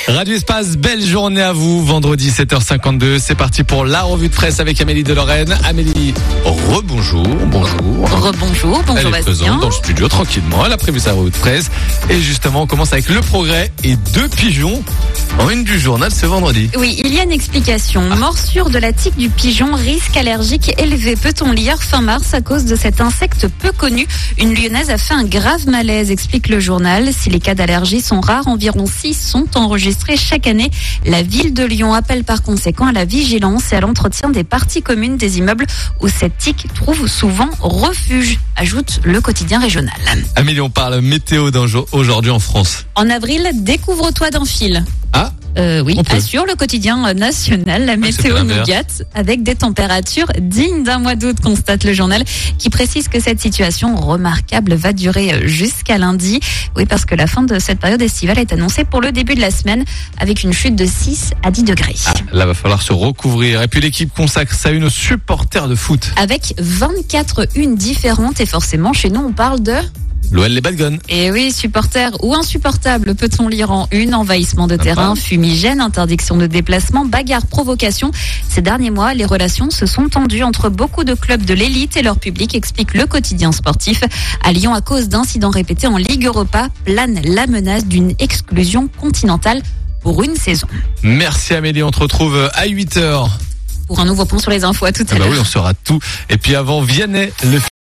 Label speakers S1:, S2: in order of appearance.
S1: Radio Espace, belle journée à vous. Vendredi 7h52, c'est parti pour la revue de presse avec Amélie de Lorraine. Amélie, rebonjour, bonjour.
S2: Rebonjour, bonjour
S1: Elle est
S2: Bastien.
S1: présente dans le studio tranquillement. Elle a prévu sa revue de presse. Et justement, on commence avec Le Progrès et 2 pigeons en une du journal ce vendredi.
S2: Oui, il y a une explication. Morsure de la tique du pigeon, risque allergique élevé. Peut-on lire fin mars à cause de cet insecte peu connu? Une lyonnaise a fait un grave malaise, explique le journal. Si les cas d'allergie sont rares, environ 6 sont enregistrés chaque année. La ville de Lyon appelle par conséquent à la vigilance et à l'entretien des parties communes des immeubles où cette tique trouve souvent refuge, ajoute le quotidien régional.
S1: Amélie, on parle météo aujourd'hui en France.
S2: En avril, découvre-toi d'un fil.
S1: Ah,
S2: Oui,
S1: on peut.
S2: assure le quotidien national, la
S1: c'est
S2: météo
S1: pas
S2: nous
S1: l'inverse.
S2: gâte avec des températures dignes d'un mois d'août, constate le journal, qui précise que cette situation remarquable va durer jusqu'à lundi. Oui, parce que la fin de cette période estivale est annoncée pour le début de la semaine avec une chute de 6 à 10 degrés.
S1: Là, va falloir se recouvrir. Et puis l'équipe consacre sa une aux supporters de foot.
S2: Avec 24 unes différentes et forcément chez nous on parle de...
S1: L'OL les Badgones.
S2: Et oui, supporters ou insupportables, peut-on lire en une? Envahissement de terrain, fumigène, interdiction de déplacement, bagarre, provocation. Ces derniers mois, les relations se sont tendues entre beaucoup de clubs de l'élite et leur public, explique le quotidien sportif. À Lyon, à cause d'incidents répétés en Ligue Europa, plane la menace d'une exclusion continentale pour une saison.
S1: Merci Amélie, on te retrouve à 8h.
S2: Pour un nouveau point sur les infos, à tout à l'heure.
S1: Oui, on saura tout. Et puis avant, Vianney, le